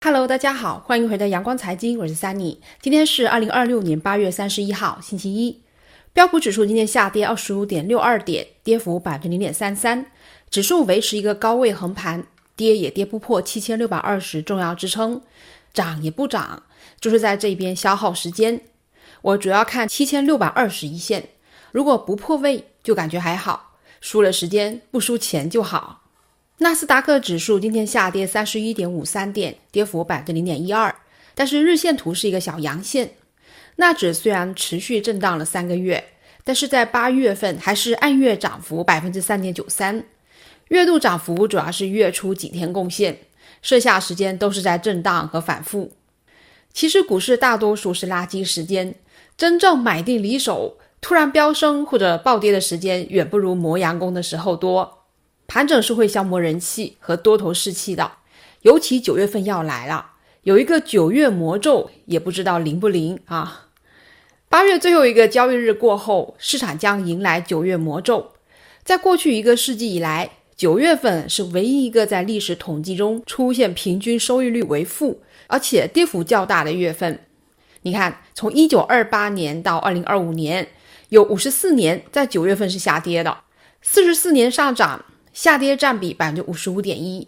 Hello， 大家好，欢迎回到阳光财经，我是 Sunny。今天是2026年8月31号，星期一。标普指数今天下跌 25.62 点，跌幅 0.33%， 指数维持一个高位横盘，跌也跌不破7620重要支撑，涨也不涨，就是在这边消耗时间。我主要看7621线，如果不破位就感觉还好，输了时间不输钱就好。纳斯达克指数今天下跌 31.53 点，跌幅 0.12%， 但是日线图是一个小阳线。纳指虽然持续震荡了3个月，但是在8月份还是按月涨幅 3.93%， 月度涨幅主要是月初几天贡献，剩下时间都是在震荡和反复。其实股市大多数是垃圾时间，真正买定离手，突然飙升或者暴跌的时间远不如磨洋工的时候多。盘整是会消磨人气和多头士气的，尤其9月份要来了，有一个9月魔咒，也不知道灵不灵啊。8月最后一个交易日过后，市场将迎来9月魔咒。在过去1个世纪以来，9月份是唯一一个在历史统计中出现平均收益率为负，而且跌幅较大的月份。你看，从1928年到2025年，有54年在9月份是下跌的，44年上涨，下跌占比 55.1%，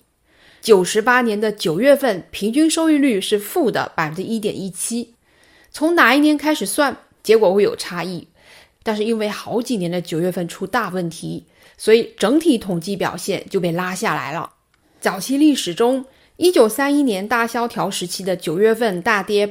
98年的9月份平均收益率是负的 1.17%。 从哪一年开始算，结果会有差异，但是因为好几年的9月份出大问题，所以整体统计表现就被拉下来了。早期历史中1931年大萧条时期的9月份大跌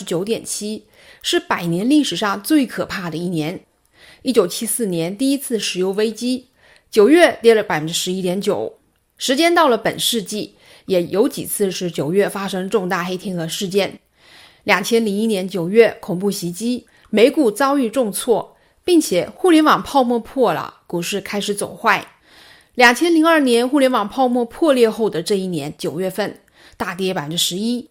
29.7%， 是100年历史上最可怕的一年。1974年第一次石油危机9月跌了 11.9%， 时间到了本世纪，也有几次是9月发生重大黑天鹅事件。2001年9月恐怖袭击，美股遭遇重挫，并且互联网泡沫破了，股市开始走坏。2002年互联网泡沫破裂后的这一年9月份大跌 11%。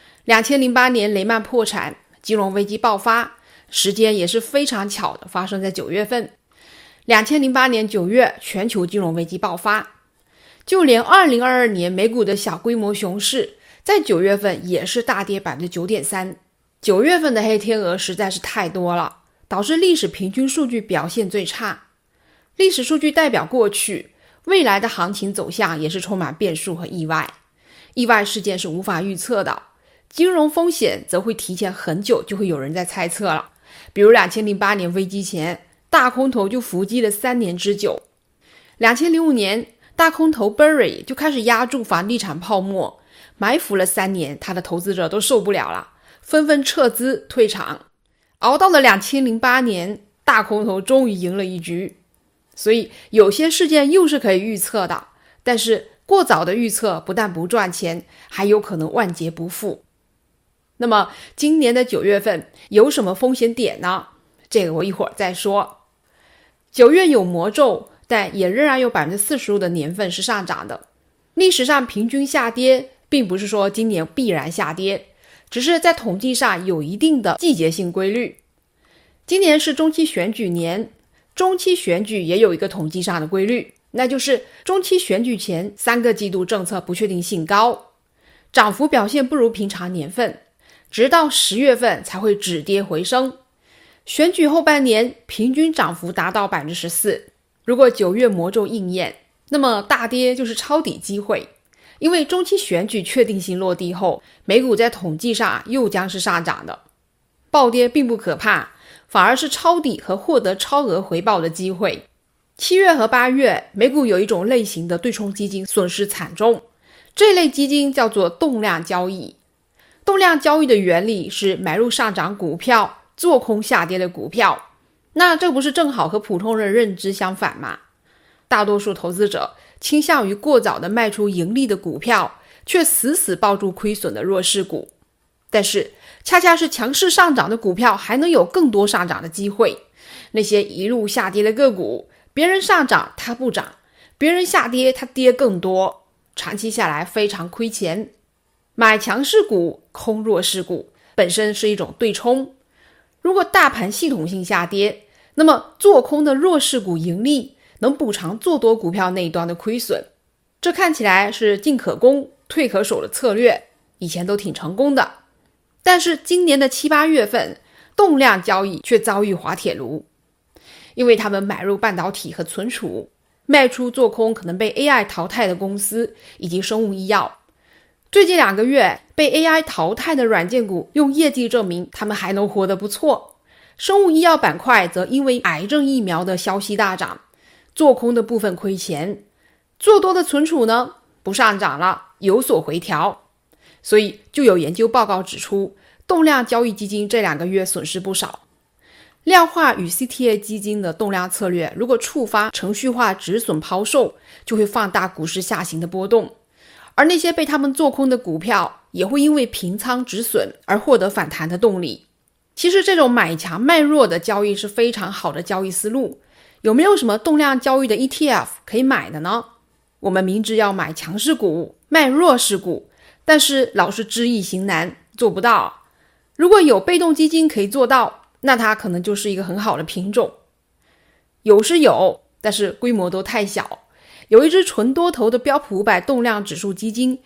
2008年雷曼破产，金融危机爆发，时间也是非常巧的发生在9月份。2008年9月全球金融危机爆发，就连2022年美股的小规模熊市在9月份也是大跌 9.3%。 9月份的黑天鹅实在是太多了，导致历史平均数据表现最差。历史数据代表过去，未来的行情走向也是充满变数和意外。意外事件是无法预测的，金融风险则会提前很久就会有人在猜测了。比如2008年危机前，大空头就伏击了3年之久。2005年大空头 Burry 就开始压住房地产泡沫，埋伏了3年，他的投资者都受不了了，纷纷撤资退场。熬到了2008年，大空头终于赢了一局。所以有些事件又是可以预测的，但是过早的预测不但不赚钱，还有可能万劫不复。那么今年的9月份有什么风险点呢？这个我一会儿再说。9月有魔咒，但也仍然有 45% 的年份是上涨的。历史上平均下跌并不是说今年必然下跌，只是在统计上有一定的季节性规律。今年是中期选举年，中期选举也有一个统计上的规律，那就是中期选举前3个季度政策不确定性高，涨幅表现不如平常年份，直到10月份才会止跌回升。选举后半年平均涨幅达到 14%， 如果9月魔咒应验，那么大跌就是抄底机会。因为中期选举确定性落地后，美股在统计上又将是上涨的。暴跌并不可怕，反而是抄底和获得超额回报的机会。7月和8月美股有一种类型的对冲基金损失惨重，这类基金叫做动量交易。动量交易的原理是买入上涨股票，做空下跌的股票，那这不是正好和普通人认知相反吗？大多数投资者倾向于过早的卖出盈利的股票，却死死抱住亏损的弱势股。但是恰恰是强势上涨的股票还能有更多上涨的机会，那些一路下跌的个股，别人上涨它不涨，别人下跌它跌更多，长期下来非常亏钱。买强势股空弱势股本身是一种对冲，如果大盘系统性下跌，那么做空的弱势股盈利能补偿做多股票那一端的亏损，这看起来是进可攻退可守的策略， 以前都挺成功的。但是今年的7、8月份，动量交易却遭遇滑铁卢，因为他们买入半导体和存储，卖出做空可能被 AI 淘汰的公司以及生物医药。最近2个月被 AI 淘汰的软件股用业绩证明他们还能活得不错，生物医药板块则因为癌症疫苗的消息大涨，做空的部分亏钱，做多的存储呢不上涨了，有所回调。所以就有研究报告指出，动量交易基金这2个月损失不少。量化与 CTA 基金的动量策略如果触发程序化止损抛售，就会放大股市下行的波动，而那些被他们做空的股票也会因为平仓止损而获得反弹的动力。其实这种买强卖弱的交易是非常好的交易思路。有没有什么动量交易的 ETF 可以买的呢？我们明知要买强势股卖弱势股，但是老是知易行难，做不到。如果有被动基金可以做到，那它可能就是一个很好的品种。有是有，但是规模都太小。有一只纯多头的标普500动量指数基金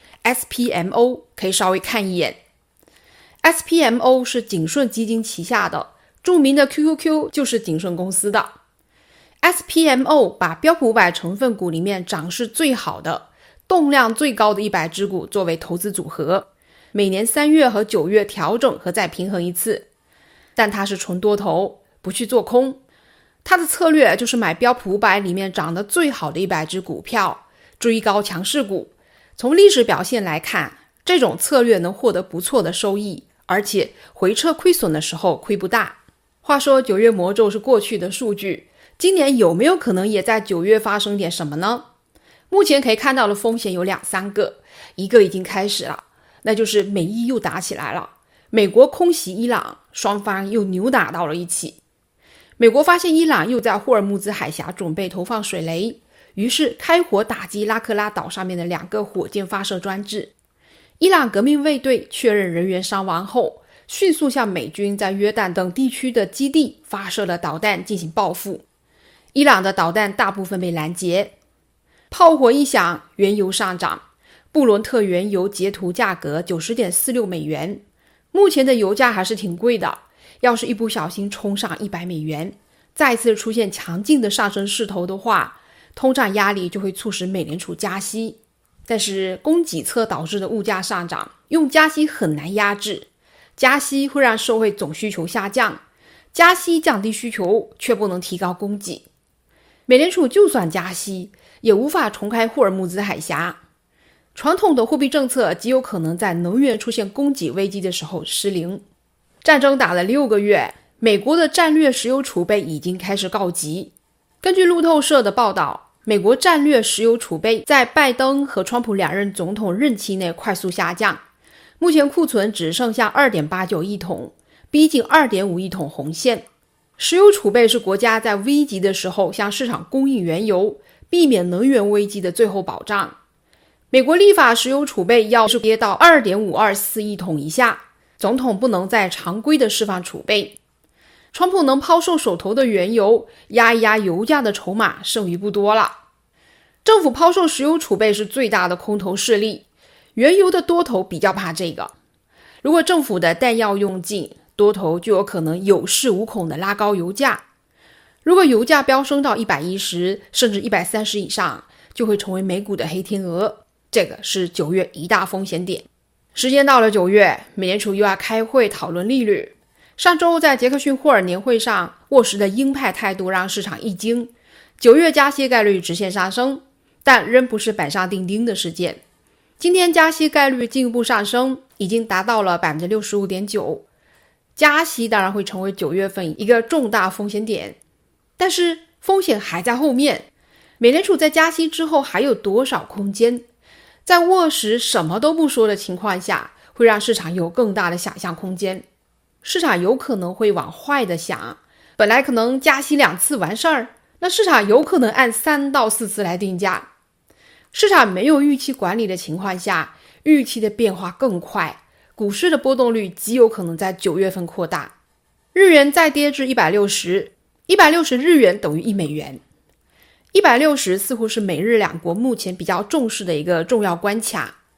SPMO 可以稍微看一眼。SPMO 是景顺基金旗下的，著名的 QQQ 就是景顺公司的。SPMO 把标普500成分股里面涨势最好的、动量最高的100只股作为投资组合，每年3月和9月调整和再平衡一次。但它是纯多头，不去做空。它的策略就是买标普500里面涨得最好的100只股票，追高强势股。从历史表现来看，这种策略能获得不错的收益，而且回撤亏损的时候亏不大。话说9月魔咒是过去的数据，今年有没有可能也在9月发生点什么呢？目前可以看到的风险有2、3个，一个已经开始了，那就是美伊又打起来了。美国空袭伊朗，双方又扭打到了一起。美国发现伊朗又在霍尔木兹海峡准备投放水雷，于是开火打击拉克拉岛上面的2个火箭发射装置。伊朗革命卫队确认人员伤亡后，迅速向美军在约旦等地区的基地发射了导弹进行报复。伊朗的导弹大部分被拦截。炮火一响，原油上涨，布伦特原油截图价格 90.46 美元。目前的油价还是挺贵的，要是一不小心冲上100美元，再次出现强劲的上升势头的话，通胀压力就会促使美联储加息。但是供给侧导致的物价上涨，用加息很难压制，加息会让社会总需求下降，加息降低需求却不能提高供给。美联储就算加息，也无法重开霍尔木兹海峡。传统的货币政策极有可能在能源出现供给危机的时候失灵。战争打了6个月，美国的战略石油储备已经开始告急。根据路透社的报道，美国战略石油储备在拜登和川普2任总统任期内快速下降，目前库存只剩下 2.89 亿桶，逼近 2.5 亿桶红线。石油储备是国家在危急的时候向市场供应原油，避免能源危机的最后保障。美国立法石油储备要是跌到 2.524 亿桶以下，总统不能再常规的释放储备。川普能抛售手头的原油，压一压油价的筹码剩余不多了。政府抛售石油储备是最大的空头势力，原油的多头比较怕这个。如果政府的弹药用尽，多头就有可能有恃无恐的拉高油价。如果油价飙升到110甚至130以上，就会成为美股的黑天鹅，这个是9月一大风险点。时间到了9月，美联储又要开会讨论利率。上周在杰克逊霍尔年会上，沃什的鹰派态度让市场一惊，9月加息概率直线上升，但仍不是板上钉钉的事件。今天加息概率进一步上升，已经达到了 65.9%。加息当然会成为9月份一个重大风险点，但是风险还在后面。美联储在加息之后还有多少空间？在沃什什么都不说的情况下，会让市场有更大的想象空间。市场有可能会往坏的想，本来可能加息2次完事儿，那市场有可能按3到4次来定价。市场没有预期管理的情况下，预期的变化更快，股市的波动率极有可能在9月份扩大。日元再跌至160 160日元等于1美元。160似乎是美日两国目前比较重视的一个重要关卡。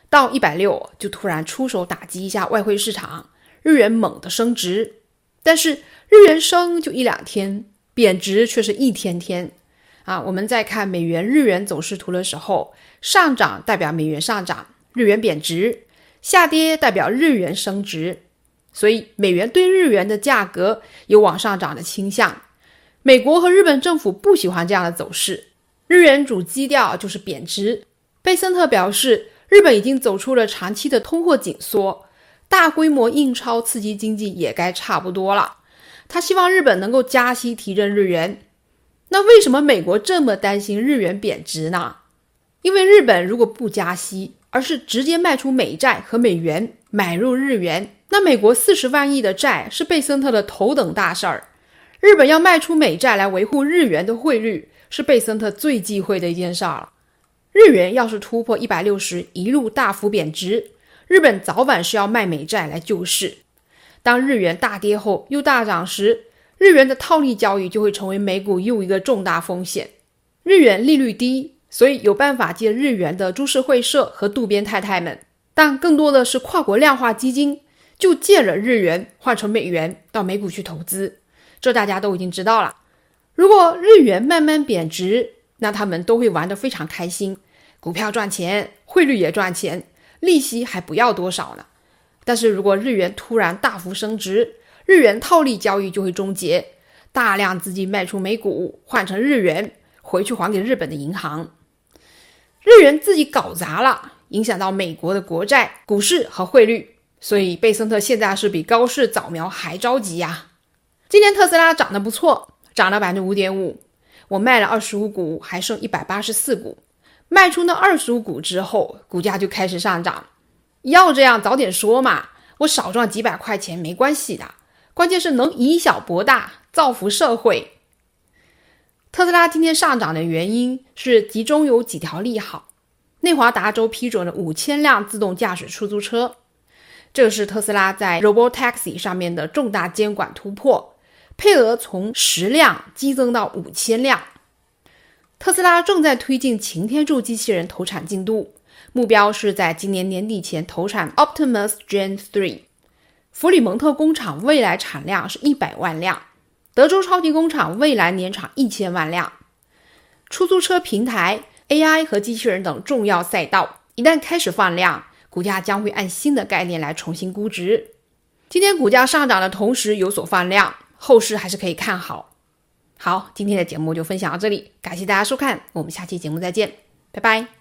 到160就突然出手打击一下外汇市场，日元猛地升值。但是日元升就1-2天，贬值却是一天天我们在看美元日元走势图的时候，上涨代表美元上涨，日元贬值；下跌代表日元升值。所以美元对日元的价格有往上涨的倾向。美国和日本政府不喜欢这样的走势，日元主基调就是贬值。贝森特表示，日本已经走出了长期的通货紧缩，大规模印钞刺激经济也该差不多了。他希望日本能够加息提振日元。那为什么美国这么担心日元贬值呢？因为日本如果不加息，而是直接卖出美债和美元买入日元，那美国40万亿的债是贝森特的头等大事儿。日本要卖出美债来维护日元的汇率，是贝森特最忌讳的一件事儿了。日元要是突破160，一路大幅贬值，日本早晚是要卖美债来救市。当日元大跌后又大涨时，日元的套利交易就会成为美股又一个重大风险。日元利率低，所以有办法借日元的株式会社和渡边太太们，但更多的是跨国量化基金，就借着日元换成美元到美股去投资。这大家都已经知道了。如果日元慢慢贬值，那他们都会玩得非常开心，股票赚钱，汇率也赚钱，利息还不要多少呢。但是如果日元突然大幅升值，日元套利交易就会终结，大量资金卖出美股换成日元，回去还给日本的银行。日元自己搞砸了，影响到美国的国债、股市和汇率，所以贝森特现在是比高市早苗还着急呀。今年特斯拉涨得不错，涨了 5.5%， 我卖了25股，还剩184股。卖出那25股之后，股价就开始上涨。要这样早点说嘛，我少赚几百块钱没关系的，关键是能以小博大，造福社会。特斯拉今天上涨的原因是集中有几条利好。内华达州批准了5000辆自动驾驶出租车，这是特斯拉在 Robotaxi 上面的重大监管突破，配额从10辆激增到5000辆。特斯拉正在推进擎天柱机器人投产进度，目标是在今年年底前投产 Optimus Gen 3。弗里蒙特工厂未来产量是100万辆，德州超级工厂未来年产1000万辆。出租车平台、AI 和机器人等重要赛道一旦开始放量，股价将会按新的概念来重新估值。今天股价上涨的同时有所放量，后市还是可以看好。好，今天的节目就分享到这里，感谢大家收看，我们下期节目再见，拜拜。